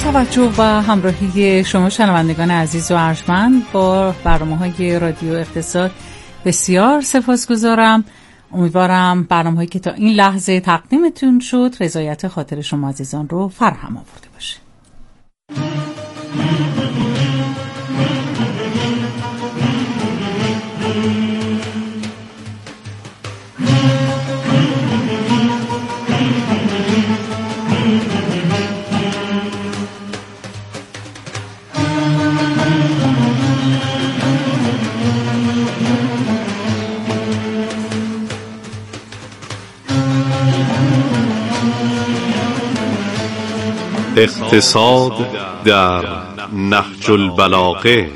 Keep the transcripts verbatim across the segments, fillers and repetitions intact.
توجه و همراهی شما شنوندگان عزیز و ارجمند با برنامه‌های رادیو اقتصاد بسیار سپاسگزارم. امیدوارم برنامه‌هایی که تا این لحظه تقدیمتون شد رضایت خاطر شما عزیزان رو فراهم آورده باشه. اقتصاد در نهج البلاغه.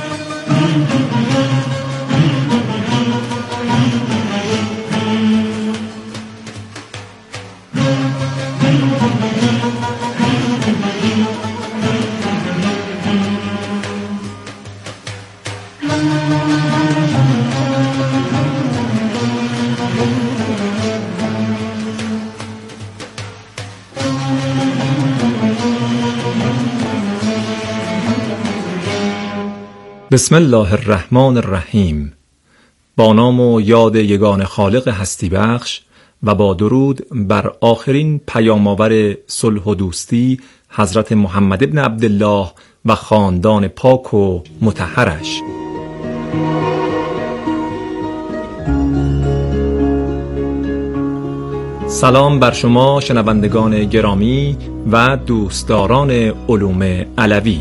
بسم الله الرحمن الرحیم. با نام و یاد یگان خالق هستی بخش و با درود بر آخرین پیام‌آور صلح و دوستی حضرت محمد ابن عبدالله و خاندان پاک و مطهرش. سلام بر شما شنوندگان گرامی و دوستداران علوم علوی.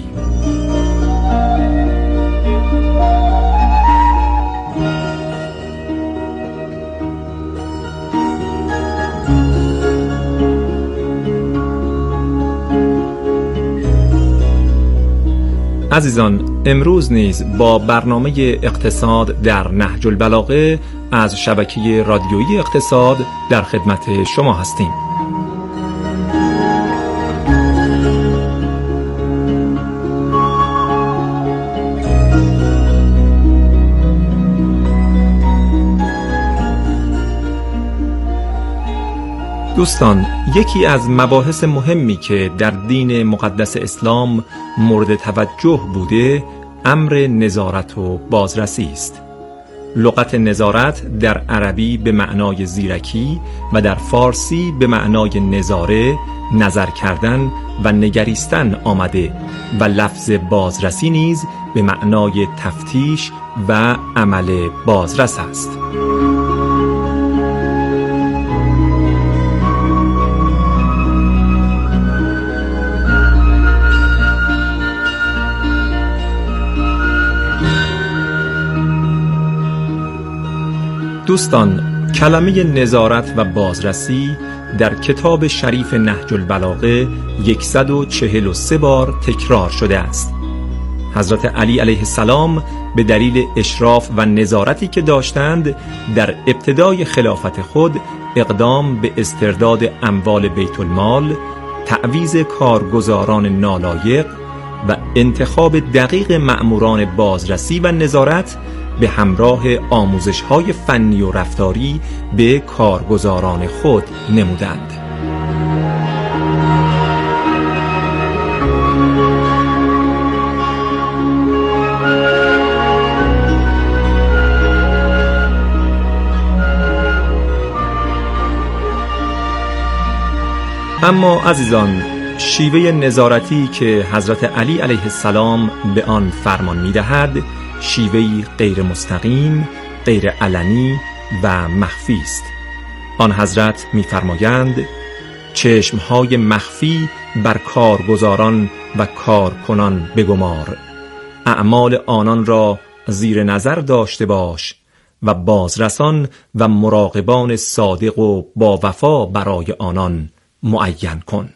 عزیزان، امروز نیز با برنامه اقتصاد در نهج البلاغه از شبکه رادیویی اقتصاد در خدمت شما هستیم. دوستان، یکی از مباحث مهمی که در دین مقدس اسلام مورد توجه بوده امر نظارت و بازرسی است. لغت نظارت در عربی به معنای زیرکی و در فارسی به معنای نظاره، نظر کردن و نگریستن آمده و لفظ بازرسی نیز به معنای تفتیش و عمل بازرس است. دوستان، کلمه نظارت و بازرسی در کتاب شریف نهج البلاغه صد و چهل و سه بار تکرار شده است. حضرت علی علیه السلام به دلیل اشراف و نظارتی که داشتند در ابتدای خلافت خود اقدام به استرداد اموال بیت المال، تعویض کارگزاران نالایق و انتخاب دقیق مأموران بازرسی و نظارت به همراه آموزش‌های فنی و رفتاری به کارگزاران خود نمودند. اما عزیزان، شیوه نظارتی که حضرت علی علیه السلام به آن فرمان می‌دهد شیوهی غیر مستقیم، غیر علنی و مخفی است. آن حضرت می‌فرمایند چشم‌های مخفی بر کارگزاران و کارکنان بگمار، اعمال آنان را زیر نظر داشته باش و بازرسان و مراقبان صادق و با وفا برای آنان معین کن.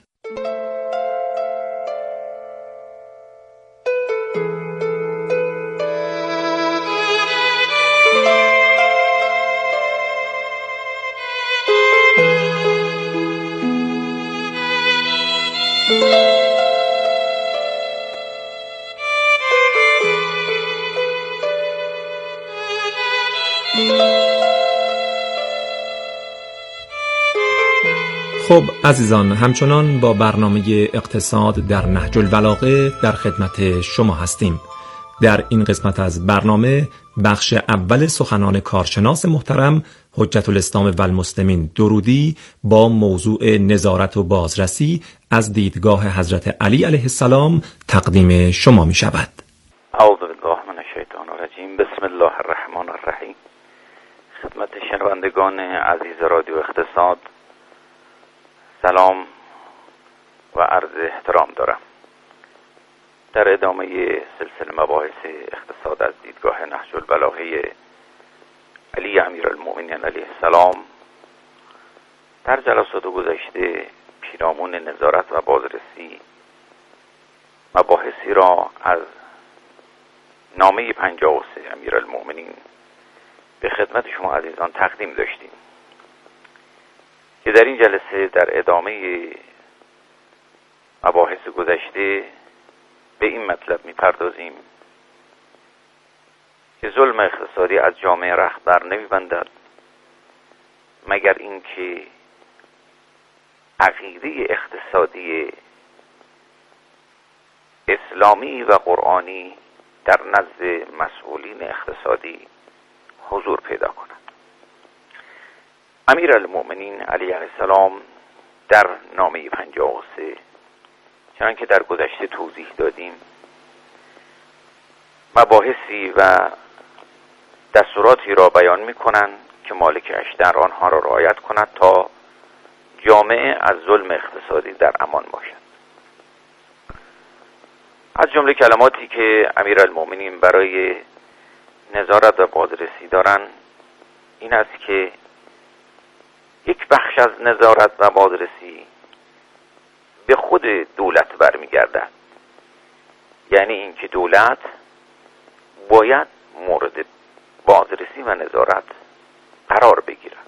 خب عزیزان، همچنان با برنامه اقتصاد در نهج البلاغه در خدمت شما هستیم. در این قسمت از برنامه بخش اول سخنان کارشناس محترم حجت الاسلام و المسلمین درودی با موضوع نظارت و بازرسی از دیدگاه حضرت علی علیه السلام تقدیم شما می شود. اعوذ بالله من الشیطان الرجیم. بسم الله الرحمن الرحیم. خدمت شنوندگان عزیز رادیو اقتصاد سلام و عرض احترام دارم. در ادامه سلسله مباحث اقتصاد از دیدگاه نهج البلاغه علی امیرالمؤمنین علیه السلام در جلسات گذشته پیرامون نظارت و بازرسی مباحثی را از نامه پنجاه و سه امیرالمؤمنین به خدمت شما عزیزان تقدیم داشتیم که در این جلسه در ادامه مباحث گذشته به این مطلب میپردازیم که ظلم اقتصادی از جامعه رخت بر نمیبندد مگر اینکه عقیده اقتصادی اسلامی و قرآنی در نزد مسئولین اقتصادی حضور پیدا کند. امیرالمؤمنین علیه السلام در نامه پنجاه و سه چنان که در گذشته توضیح دادیم مباحثی و دستوراتی را بیان می کنند که مالک اشتر آنها را رعایت کند تا جامعه از ظلم اقتصادی در امان باشد. از جمله کلماتی که امیرالمؤمنین برای نظارت و بازرسی دارند این است که یک بخش از نظارت و بازرسی به خود دولت برمیگردد، یعنی اینکه دولت باید مورد بازرسی و نظارت قرار بگیرد.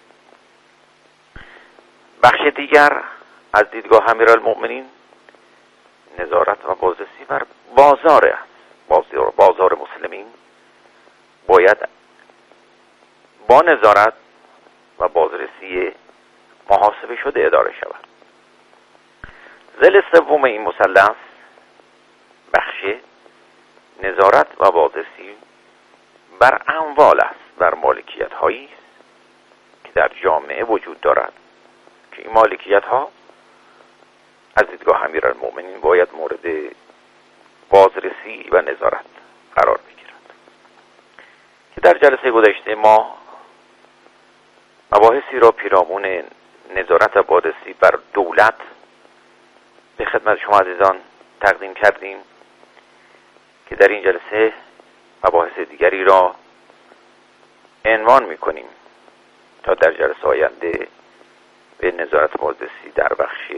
بخش دیگر از دیدگاه امیرالمؤمنین نظارت و بازرسی بر بازار است. بازار, بازار مسلمین باید با نظارت و بازرسی محاسبه شده اداره شود. ضلع سوم این مثلث بخش نظارت و بازرسی بر اموال است، بر مالکیت هایی است که در جامعه وجود دارد که این مالکیت ها از دیدگاه امیرالمؤمنین باید مورد بازرسی و نظارت قرار بگیرد که در جلسه گذشته ما مباحثی را پیرامون نظارت و بازرسی بر دولت به خدمت شما عزیزان تقدیم کردیم که در این جلسه مباحث دیگری را عنوان می‌کنیم تا در جلسه آینده به نظارت بازرسی در بخش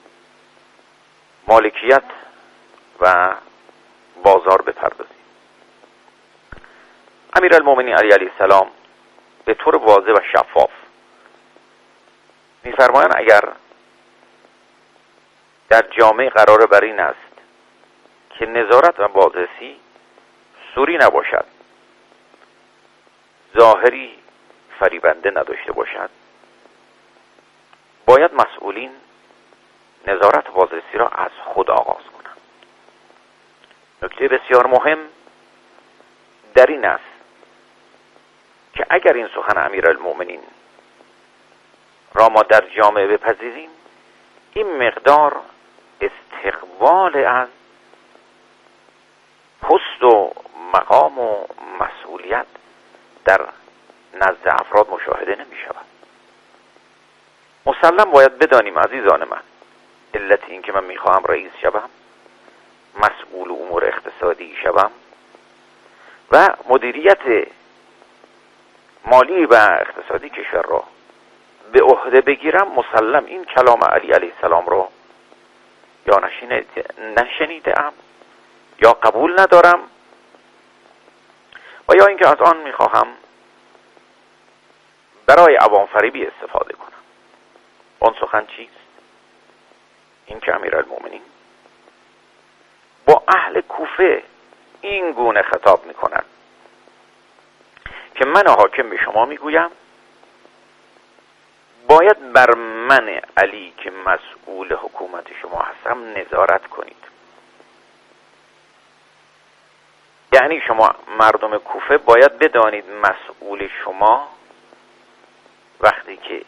مالکیت و بازار بپردازیم. امیرالمؤمنین علی علیه السلام به طور واضح و شفاف می‌فرمایند اگر در جامعه قرار بر این است که نظارت و بازرسی سوری نباشد، ظاهری فریبنده نداشته باشد، باید مسئولین نظارت و بازرسی را از خود آغاز کنند. نکته بسیار مهم در این است که اگر این سخن امیرالمؤمنین را ما در جامعه بپذیریم این مقدار استقبال از پست و مقام و مسئولیت در نزد افراد مشاهده نمی شود. مسلم باید بدانیم عزیزان من علت این که من می خواهم رئیس شوم، مسئول امور اقتصادی شوم و مدیریت مالی و اقتصادی کشور را به عهده بگیرم، مسلم این کلام علی علیه السلام را یا نشنیده ام یا قبول ندارم و یا اینکه از آن میخواهم برای عوام فریبی استفاده کنم. اون سخن چیست؟ این که امیرالمؤمنین با اهل کوفه این گونه خطاب میکنند که من حاکم به شما میگویم باید بر من علی که مسئول حکومت شما هستم نظارت کنید. یعنی شما مردم کوفه باید بدانید مسئول شما وقتی که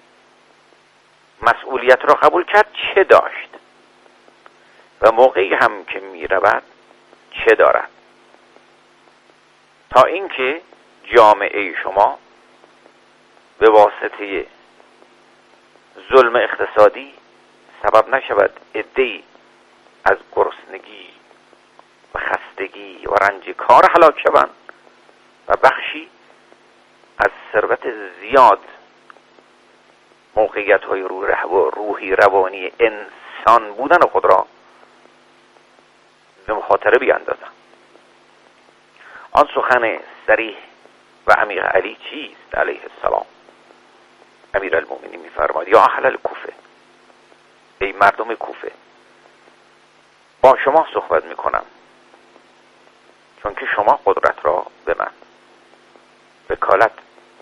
مسئولیت را قبول کرد چه داشت و موقعی هم که می رود چه دارد، تا اینکه جامعه شما به واسطه ظلم اقتصادی سبب نشود عده‌ای از گرسنگی و خستگی و رنج کار هلاک شوند و بخشی از ثروت زیاد موقعیت های روحی روانی انسان بودن خود را به مخاطره بیاندازند. آن سخن صریح و عمیق علی چیست علیه السلام؟ امیر المؤمنین می‌فرماید یا اهل الکوفه، ای مردم کوفه، با شما صحبت میکنم چون که شما قدرت را به من وکالت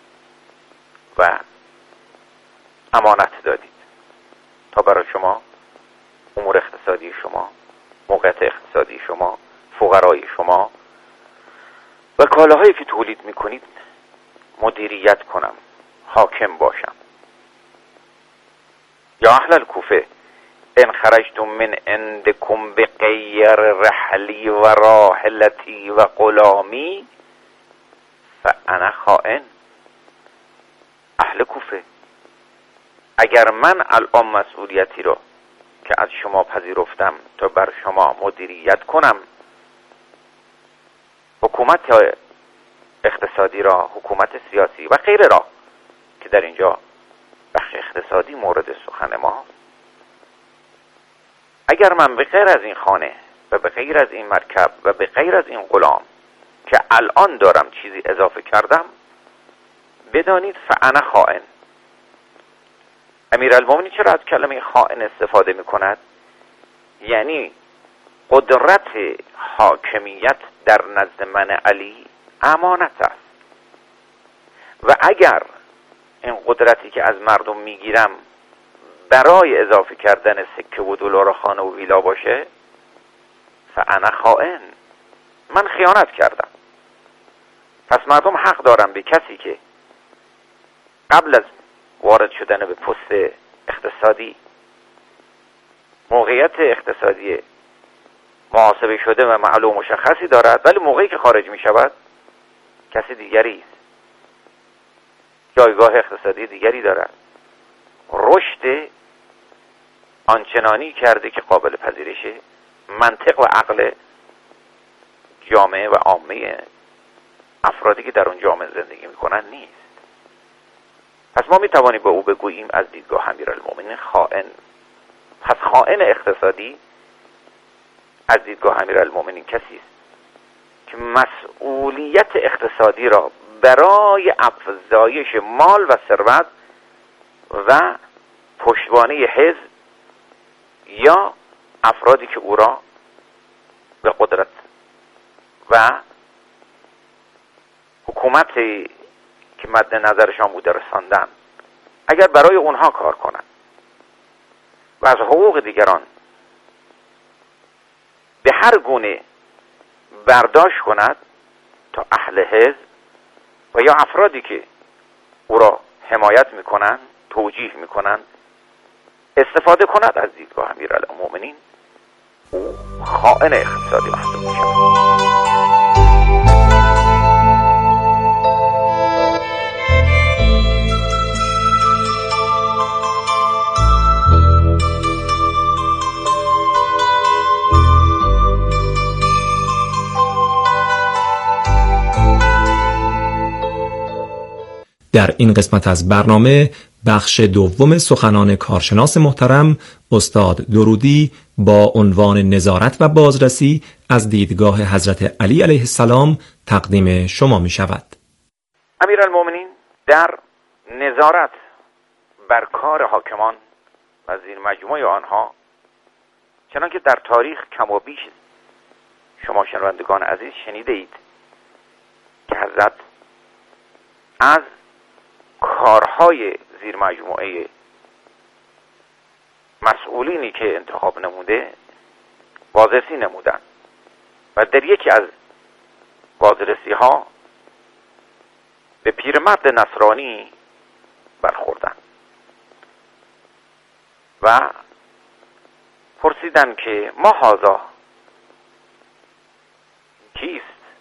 و امانت دادید تا برای شما امور اقتصادی شما، موقعیت اقتصادی شما، فقرای شما و کالاهایی که تولید میکنید مدیریت کنم، حاکم باشم. یا اهل الکوفه ان خرجتم من عندکم بغیر رحلی و راحلتی و غلامی فانا خائن. اهل کوفه، اگر من الان مسئولیتی رو که از شما پذیرفتم تا بر شما مدیریت کنم، حکومت اقتصادی را، حکومت سیاسی و غیره را که در اینجا بخش اقتصادی مورد سخن ما، اگر من به غیر از این خانه و به غیر از این مرکب و به غیر از این غلام که الان دارم چیزی اضافه کردم، بدانید فانا خائن. امیرالمومنین چرا از کلمه خائن استفاده می کند؟ یعنی قدرت حاکمیت در نزد من علی امانت است و اگر این قدرتی که از مردم میگیرم برای اضافه کردن سکه و دلار و خانه و ویلا باشه، فانا خائن، من خیانت کردم. پس مردم حق دارن به کسی که قبل از وارد شدن به پست اقتصادی موقعیت اقتصادی محاسبه شده و معلوم مشخصی دارد، ولی موقعی که خارج می شود کسی دیگری است، جایگاه اقتصادی دیگری دارد، رشد آنچنانی کرده که قابل پذیرشه، منطق و عقل جامعه و عامه افرادی که در اون جامعه زندگی میکنن نیست. پس ما میتوانیم به او بگوییم از دیدگاه امیرالمومنین خائن. پس خائن اقتصادی از دیدگاه امیرالمومنین کسی است که مسئولیت اقتصادی را برای افزایش مال و ثروت و پشتوانه حزب یا افرادی که او را به قدرت و حکومتی که مد نظرشان بوده رساندن، اگر برای اونها کار کنند و از حقوق دیگران به هر گونه برداشت کند تا اهل حزب و یا افرادی که او را حمایت میکنند، توجیه میکنند، استفاده کند از دیدگاه امیرالمومنین، او خائن اقتصادی محسوب میشود. در این قسمت از برنامه بخش دوم سخنان کارشناس محترم استاد درودی با عنوان نظارت و بازرسی از دیدگاه حضرت علی علیه السلام تقدیم شما می شود. امیرالمومنین در نظارت بر کار حاکمان و زیر مجموعه آنها، چنان که در تاریخ کم و بیش شما شنوندگان عزیز شنیده اید که حضرت از کارهای زیر مجموعه مسئولینی که انتخاب نموده بازرسی نمودن و در یکی از بازرسی ها به پیرمرد نصرانی برخوردن و پرسیدن که ما هذا کیست؟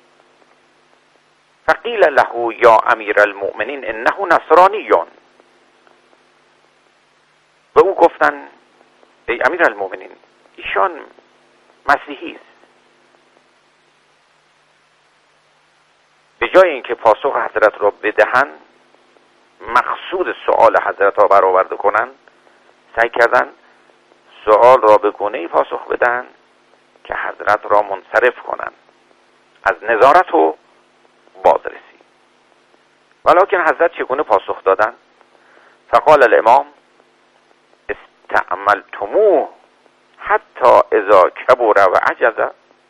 فقیل له یا امیر المؤمنین انه نصرانیون. به او گفتن ای امیر المؤمنین ایشان مسیحی است. به جای اینکه پاسخ حضرت را بدهند مقصود سؤال حضرت را برآورده کنند سعی کردند سؤال را به گونه‌ای پاسخ بدن که حضرت را منصرف کنند از نظارت و بازرسی. ولکن حضرت چگونه پاسخ دادند؟ فقال الامام استعملتموه حتی اذا کبر و عجز.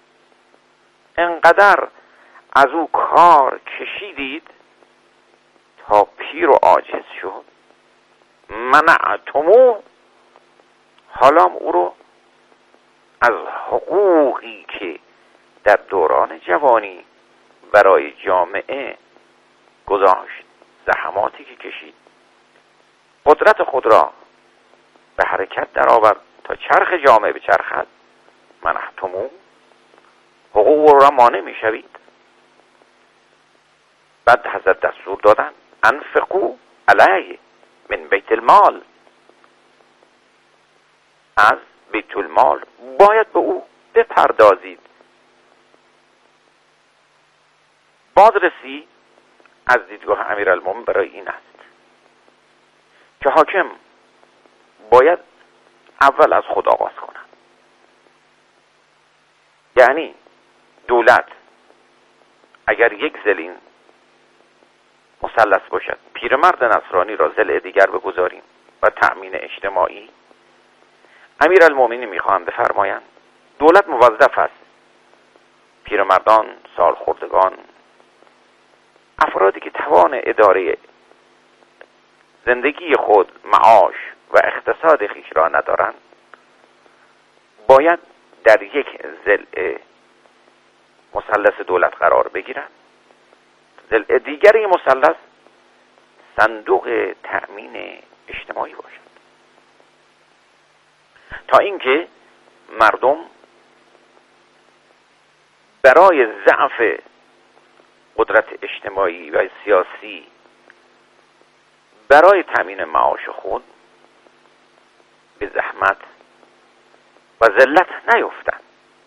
انقدر از او کار کشیدید تا پیر و عاجز شد. منعتموه، حالا او رو از حقوقی که در دوران جوانی برای جامعه گذاشت، زحماتی که کشید، قدرت خود را به حرکت در آورد تا چرخ جامعه به چرخد، منعتموه، حقوق را مانع می شوید. بعد حضرت دستور دادن انفقوا علیه من بیت المال، از بیت المال باید به او بپردازید. بازرسی از دیدگاه امیرالمومنین برای این است که حاکم باید اول از خود آغاز کنند. یعنی دولت اگر یک ضلع مثلث باشد، پیرمرد نصرانی را ضلع دیگر بگذاریم و تأمین اجتماعی، امیرالمومنین میخواهند بفرمایند دولت موظف است پیرمردان، سالخوردگان، افرادی که توان اداره زندگی خود، معاش و اقتصاد خویش را ندارند، باید در یک ضلع مثلث دولت قرار بگیرند. ضلع دیگر این مثلث صندوق تأمین اجتماعی باشد، تا اینکه مردم برای ضعف قدرت اجتماعی و سیاسی برای تامین معاش خود به زحمت و ذلت نیفتند.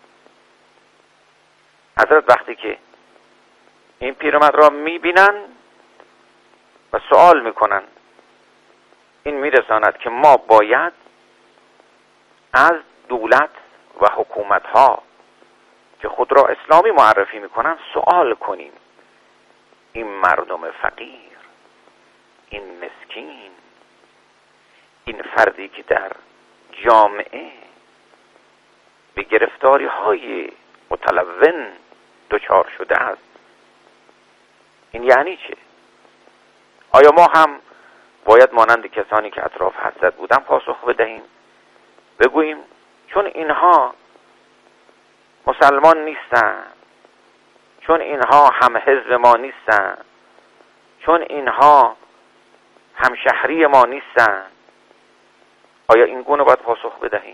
حضرت وقتی که این پیرمرد را میبینن و سوال میکنن، این میرساند که ما باید از دولت و حکومت ها که خود را اسلامی معرفی میکنن سوال کنیم این مردم فقیر، این مسکین، این فردی که در جامعه به گرفتاری های متلون دچار شده است، این یعنی چه؟ آیا ما هم باید مانند کسانی که اطراف حضرت بودن پاسخ بدهیم، بگوییم چون اینها مسلمان نیستن، چون اینها هم حزب ما نیستن، چون اینها هم شهری ما نیستن، آیا این گونه باید پاسخ بدهیم؟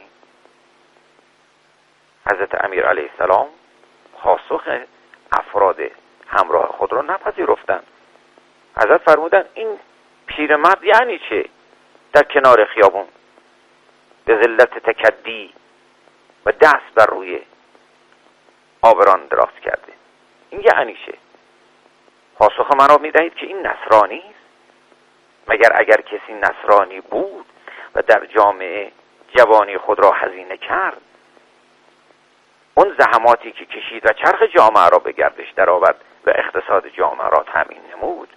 حضرت امیر علیه السلام پاسخ افراد همراه خود را نپذیرفتند. حضرت فرمودند این پیرمرد یعنی چه در کنار خیابون به ذلت تکدی و دست بر روی آبران دراز کرده، این یعنی چه؟ پاسخ من را میدهید که این نصرانی است؟ مگر اگر کسی نصرانی بود و در جامعه جوانی خود را هزینه کرد، اون زحماتی که کشید و چرخ جامعه را به گردش درآورد و اقتصاد جامعه را تامین نمود،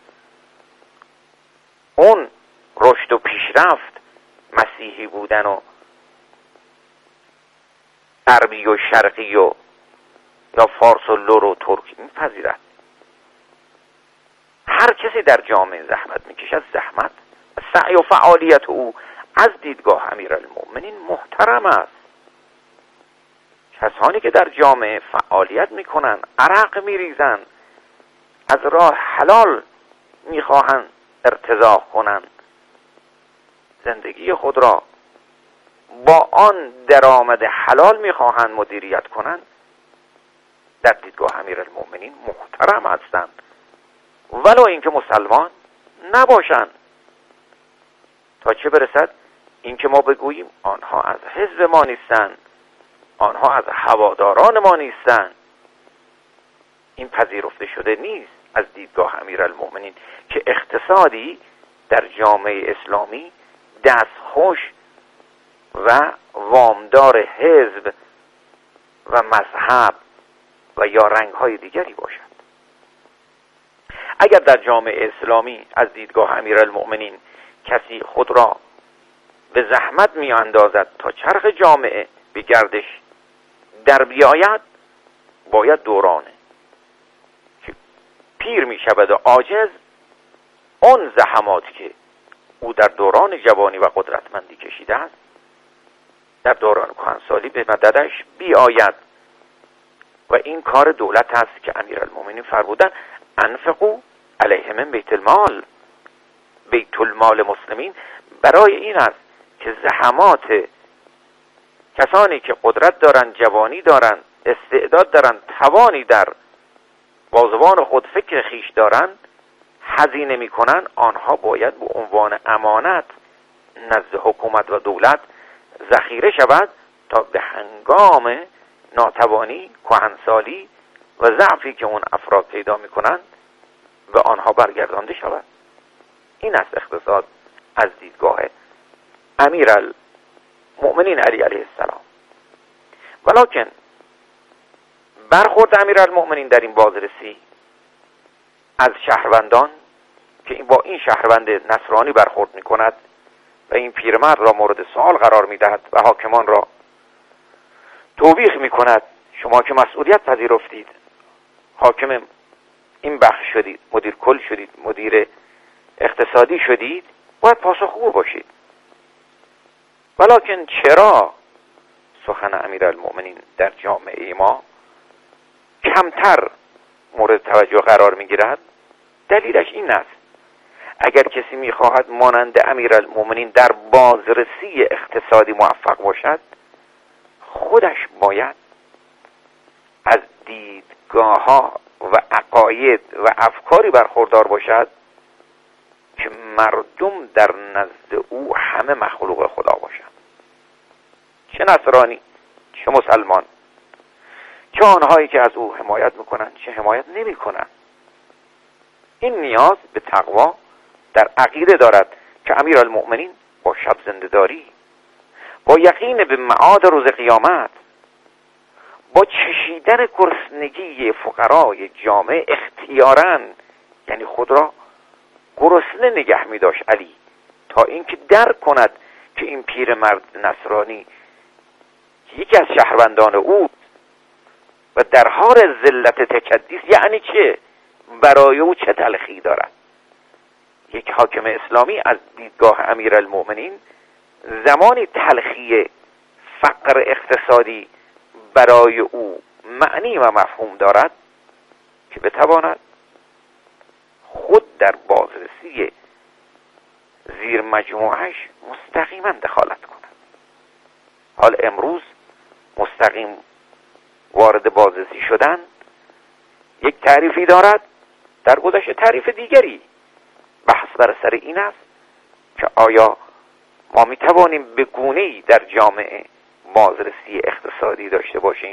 اون رشد و پیشرفت مسیحی بودن و غربی و شرقی و یا فارس و لور و ترکی میپذیرد؟ هر کسی در جامعه زحمت میکشد، زحمت سعی و فعالیت او از دیدگاه امیرالمؤمنین محترم است. کسانی که در جامعه فعالیت میکنن، عرق میریزن، از راه حلال میخواهند ارتزاق کنند، زندگی خود را با آن درآمد حلال میخواهند مدیریت کنند، در دیدگاه امیرالمؤمنین محترم هستند، ولو اینکه مسلمان نباشند. تا چه برسد اینکه ما بگوییم آنها از حزب ما نیستند، آنها از هواداران ما نیستند. این پذیرفته شده نیست از دیدگاه امیرالمؤمنین که اقتصادی در جامعه اسلامی دستخوش و وامدار حزب و مذهب و یا رنگ‌های دیگری باشد. اگر در جامعه اسلامی از دیدگاه امیرالمؤمنین کسی خود را به زحمت می اندازد تا چرخ جامعه به گردش در بیاید، باید دورانه که پیر می شود و عاجز اون زحماتی که او در دوران جوانی و قدرتمندی کشیده است در دوران کهنسالی به مددش بیاید. و این کار دولت است که امیرالمؤمنین فرمودن انفقوا علیهم من بیت المال. بیت المال مسلمین برای این است که زحمات کسانی که قدرت دارند، جوانی دارند، استعداد دارند، توانی در بازوان خود فکر خیش دارند، هزینه میکنن، آنها باید به عنوان امانت نزد حکومت و دولت ذخیره شود تا به هنگام ناتوانی، کهنسالی و ضعفی که اون افراد پیدا میکنند به آنها برگردانده شود. این است اقتصاد از دیدگاه امیرالمؤمنین علی علیه السلام. ولکن برخورد امیرالمؤمنین در این بازرسی از شهروندان که این با این شهروند نصرانی برخورد میکند و این پیرمرد را مورد سوال قرار میدهد و حاکمان را توبیخ میکند، شما که مسئولیت پذیرفتید، حاکم این بخش شدید، مدیر کل شدید، مدیر اقتصادی شدید، باید پاسخگو باشید. ولکن چرا سخن امیرالمؤمنین در جامعه ما کمتر مورد توجه قرار میگیرد؟ دلیلش این است اگر کسی میخواهد مانند امیرالمؤمنین در بازرسی اقتصادی موفق باشد، خودش باید از دیدگاه ها و عقاید و افکاری برخوردار باشد که مردم در نزد او همه مخلوق خدا باشند، چه نصرانی چه مسلمان، چه آنهایی که از او حمایت میکنند چه حمایت نمیکنند. این نیاز به تقوا در عقیده دارد که امیرالمؤمنین با شب زنده‌داری، با یقین به معاد روز قیامت، با چشیدن گرسنگی فقرای جامعه اختیاراً، یعنی خود را گرسنه نگه می داشت علی تا اینکه درک کند که این پیرمرد نصرانی یکی از شهروندان او و در حال ذلت تکدیس یعنی چه، برای او چه تلخی دارد. یک حاکم اسلامی از دیدگاه امیرالمؤمنین زمانی تلخی فقر اقتصادی برای او معنی و مفهوم دارد که بتواند خود در بازرسی زیر مجموعهش مستقیما دخالت کند. حال امروز مستقیم وارد بازرسی شدن یک تعریفی دارد، در گذشته تعریف دیگری. بحث بر سر این است که آیا ما می توانیم به گونه‌ای در جامعه بازرسی اقتصادی داشته باشیم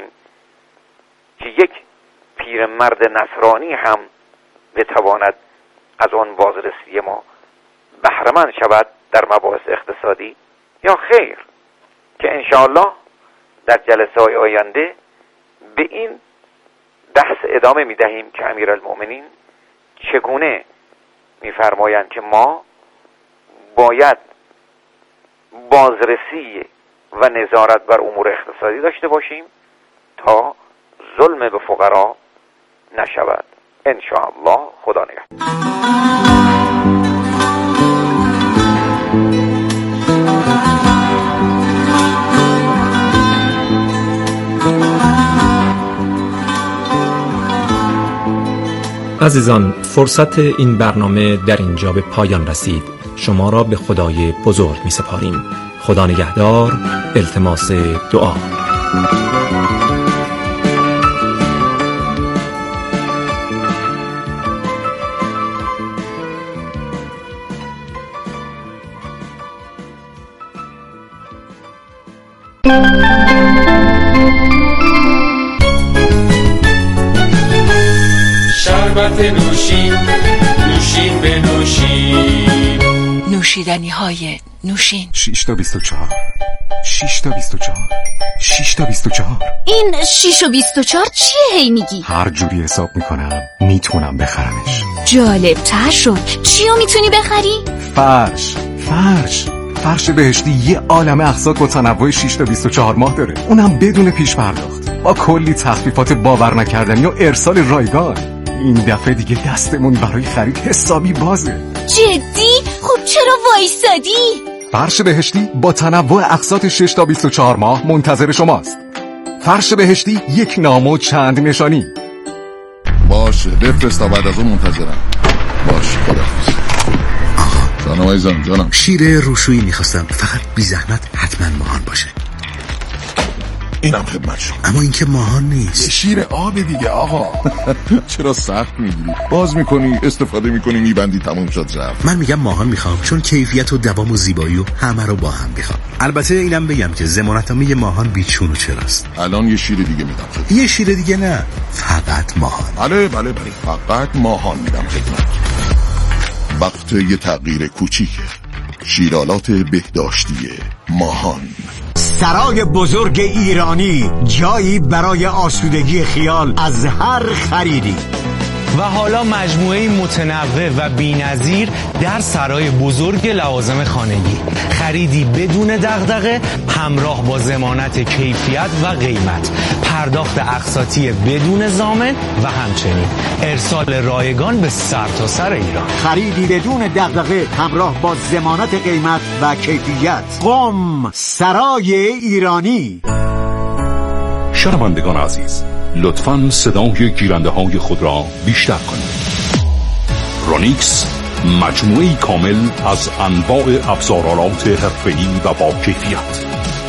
که یک پیرمرد نصرانی هم بتواند از آن بازرسی ما بهره‌مند شود در مباحث اقتصادی، یا خیر؟ که انشاءالله در جلسه های آینده به این بحث ادامه می دهیم که امیرالمؤمنین چگونه می‌فرمایند که ما باید بازرسی و نظارت بر امور اقتصادی داشته باشیم تا ظلم به فقرا نشود. ان شاء الله. خدا نگهدار. عزیزان، فرصت این برنامه در اینجا به پایان رسید. شما را به خدای بزرگ می سپاریم. خدا نگهدار. التماس دعا. شربت نوشین، نوشین به نوشین، نوشیدنی های نوشین. شش تا بیست و چهار، شش تا بیست و چهار، شش تا بیست و چهار. این شش و بیست و چهار چیه هی میگی؟ هر جوری حساب میکنم میتونم بخرمش. جالب تر شد. چیو میتونی بخری؟ فرش، فرش فرش بهشتی یه عالمه اقساط و تنوع شش تا بیست و چهار ماه داره، اونم بدون پیش پرداخت، با کلی تخفیفات باور نکردنی و ارسال رایگان. این دفعه دیگه دستمون برای خرید حسابی بازه. جدی؟ خب چرا وایسادی؟ فرش بهشتی با تنوع اقساط شش تا بیست و چهار ماه منتظر شماست. فرش بهشتی، یک نام و چند نشانی. باشه بفرست تا بعد از اون منتظرم. باشه خداحافظ. جانم عزیزم، جانم. شیر روشویی میخواستم، فقط بی زحمت حتما ماهان باشه. اینم خدمت شما. اما این که ماهان نیست. یه شیر آب دیگه آقا. چرا سخت میگیری؟ باز میکنی، استفاده میکنی، میبندی، تموم شد رفت. من میگم ماهان میخوام، چون کیفیت و دوام و زیبایی و همه رو با هم میخوام. البته اینم بگم که ضمانتنامه ماهان بیچون و چراست. الان یه شیر دیگه میدم خدمت. یه شیر دیگه نه، فقط ماهان. بله بله بله، فقط ماهان میدم خدمت. وقت یه تغییر کوچیکه. شیرالات بهداشتی ماهان. سرای بزرگ ایرانی، جایی برای آسودگی خیال از هر خریدی. و حالا مجموعه متنوع و بی‌نظیر در سرای بزرگ لوازم خانگی. خریدی بدون دغدغه، همراه با ضمانت کیفیت و قیمت، پرداخت اقساطی بدون ضامن و همچنین ارسال رایگان به سرتاسر ایران. خریدی بدون دغدغه، همراه با ضمانت قیمت و کیفیت. قم، سرای ایرانی. شنوندگان عزیز، لطفاً صدای گیرنده های خود را بیشتر کنید. رونیکس، مجموعه‌ای کامل از انواع ابزارالات حرفه‌ای و با کیفیت،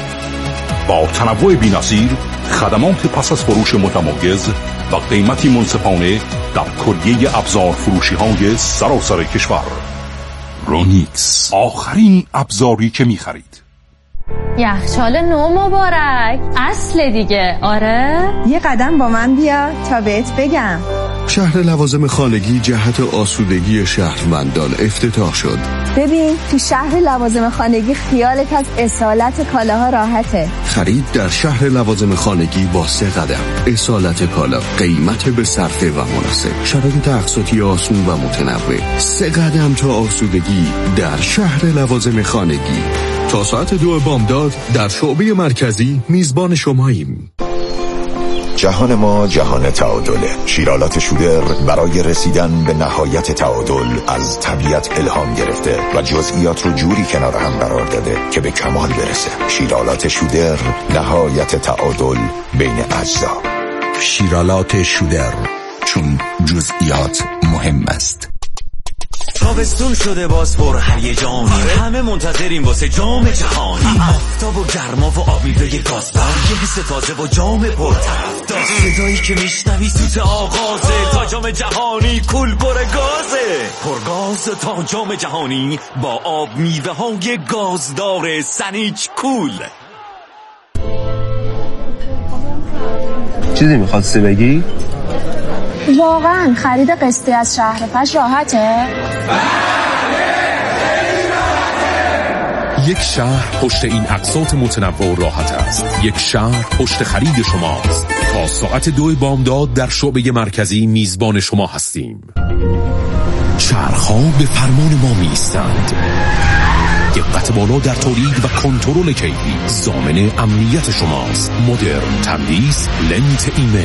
با تنوع بی‌نظیر، خدمات پس از فروش متمایز و قیمتی منصفانه در کلیه ابزار فروشی های سراسر کشور. رونیکس، آخرین ابزاری که می خرید. یخچال نو مبارک، اصل دیگه. آره یه قدم با من بیا تا بهت بگم. شهر لوازم خانگی جهت آسودگی شهروندان افتتاح شد. ببین تو شهر لوازم خانگی خیالت از اصالت کالاها راحته. خرید در شهر لوازم خانگی با سه قدم: اصالت کالا، قیمت به صرفه و مناسب، شرایط اقساطی آسون و متنوع. سه قدم تا آسودگی در شهر لوازم خانگی. تا ساعت دو بامداد در شعبه مرکزی میزبان شماییم. جهان ما جهان تعادله. شیرالات شودر برای رسیدن به نهایت تعادل از طبیعت الهام گرفته و جزئیات رو جوری کنار هم قرار داده که به کمال برسه. شیرالات شودر، نهایت تعادل بین اجزا. شیرالات شودر، چون جزئیات مهم است. تابستون شده باز پر هیجانی، همه منتظریم واسه جام جهانی. آفتاب و گرما و آب میوه گازدار، یه حس تازه و جام پرطرفدار. صدایی که میشنوی سوت آغازه، تا جام جهانی کول پر گازه. پرگاز تا جام جهانی با آب میوه های گازدار سنیچ کول. چیزی میخواستی بگی؟ واقعا خرید قسطی از شهر فش راحته؟ یک شهر پشت این اقساط متنوع و راحت است. یک شهر پشت خرید شماست. تا ساعت دو بامداد در شعبه مرکزی میزبان شما هستیم. شهرها به فرمان ما میستند. دقت بالا در تولید و کنترل کیفی ضامن امنیت شماست. مدرن، تندیس، لنت ایمن.